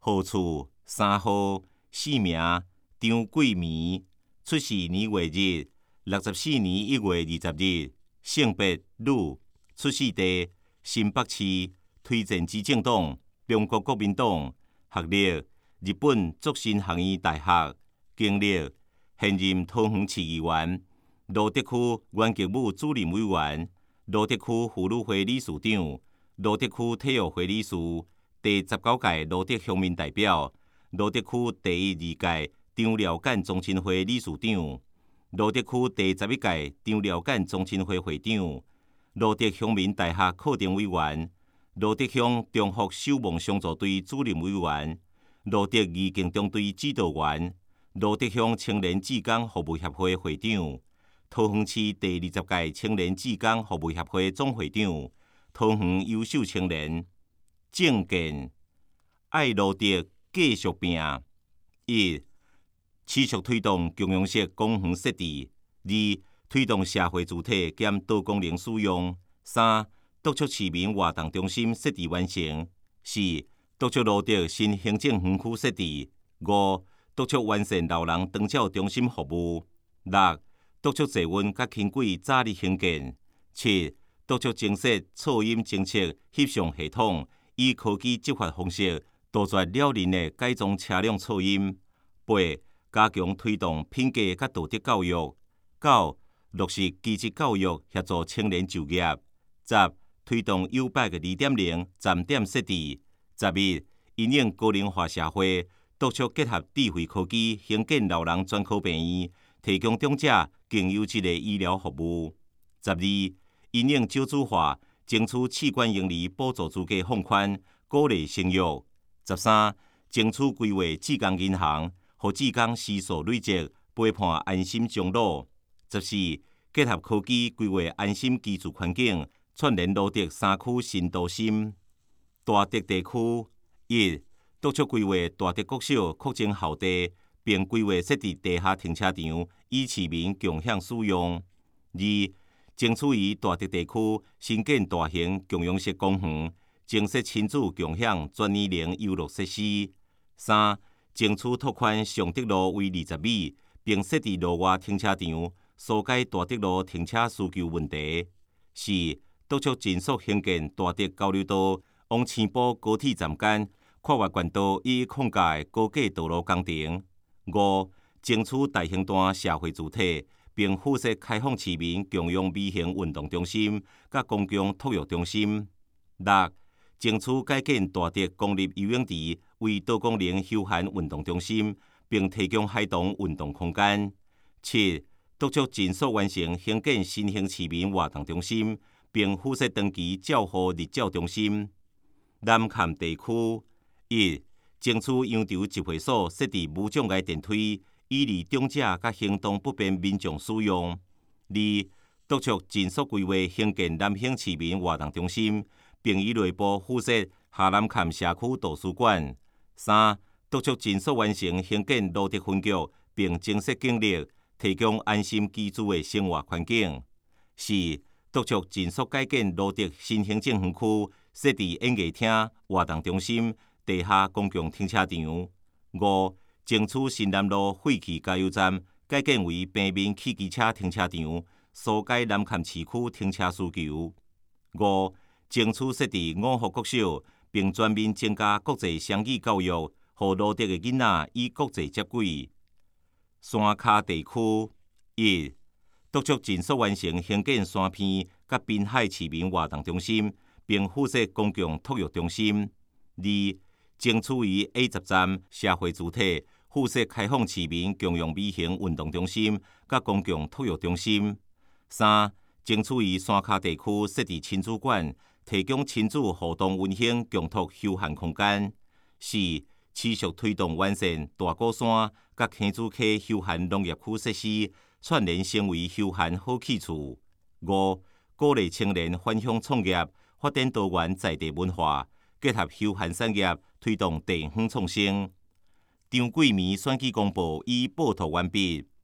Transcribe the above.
号厝3号，姓名张桂梅，出世年月日64年1月20日，性别女，出世地新北市，推荐之政党中国国民党，学历日本作新学院大学，经历现任桃园市议员、罗德区原局务主任委员、罗德区妇女会理事长、罗德区体育会理事、第19届罗德乡民代表、罗德区第2届张廖简中心会理事长、罗德区第11届张廖简中心会会长、罗德乡民大学课程委员、罗德乡中福守望相助队主任委员、罗德义警中队指导员、罗德乡青年志工服务协会会长、桃园市第20届青年志工服务协会总会长、桃园优秀青年。政见：爱罗德继续拼。1. 持续推动共用式公园设置。2. 推动社会主体兼多功能使用。3. 督促市民活动中心设置完成。4. 督促罗德新行政园区设置。5. 督促完善老人长照中心服务。6. 督促坐稳甲轻轨早日兴建。7. 督促增设噪音侦测翕相系统，以科技执法方式杜绝了人的改装车辆噪音。8. 加强推动品格甲道德教育。9. 落实基职教育，协助青年就业。10. 推动优百个2.0站点设置。11. 因应高龄化社会，督促结合智慧科技，兴建老人专科病院，提供长者更优质的医疗服务。12. 因应少子化，争取器官营利补助资格放宽，鼓励生育。13. 争取规划志工银行，让志工时数累积，陪伴安心终老。14. 结合科技规划安心居住环境，串联罗德3区新都心。大德地区1. 督促规划大德国小扩增校地，并规划设置地下停车场，以市民共享使用。2. 争取于大德地区新建大型共用式公园，增设亲子共享专年龄游乐设施。3. 争取拓宽尚德路为20米，并设置路外停车场，疏解大德路停车需求问题。4. 督促尽速兴建大德交流道往青埔高铁站间跨越县道以框架的高架道路工程。5. 争取大型段社会主体，并附设开放市民共用微型运动中心甲公共托育中心。6. 争取改建大德公立游泳池为多功能休闲运动中心，并提供孩童运动空间。7. 督促尽速完成兴建新兴市民活动中心，并附设长期照护日照中心。南崁地区1. 争取羊潮集会所设置无障碍电梯，以利长者甲行动不便民众使用。2. 督促尽速规划兴建南兴市民活动中心，并以内部附设下南崁社区图书馆。3. 督促尽速完成兴建罗德分局，并增设警力，提供安心居住的生活环境。4. 督促尽速改建罗德新行政园区，设置演艺厅、活动中心、地下公共停车场。5. 争取新南路废弃加油站改建为平面汽机车停车场，疏解南崁市区停车需求。5. 争取设置5福国小，并全面增加国际双语教育，让罗德的囡仔与国际接轨。山脚地区1. 督促尽速完成兴建山片甲滨海市民活动中心，并附设公共托育中心。2. 争取于 A10 站社会主体附设开放市民共用微型运动中心甲公共托育中心。3. 争取于山脚地区设置亲子馆，提供亲子互动温馨共托休闲空间。4. 持续推动完善大鼓山甲坑子溪休闲农业区设施，串联成为休闲好去处。5. 鼓励青年返乡创业，发展多元在地文化，结合休闲产业，推动地方创生。张桂梅选举公报已报道完毕。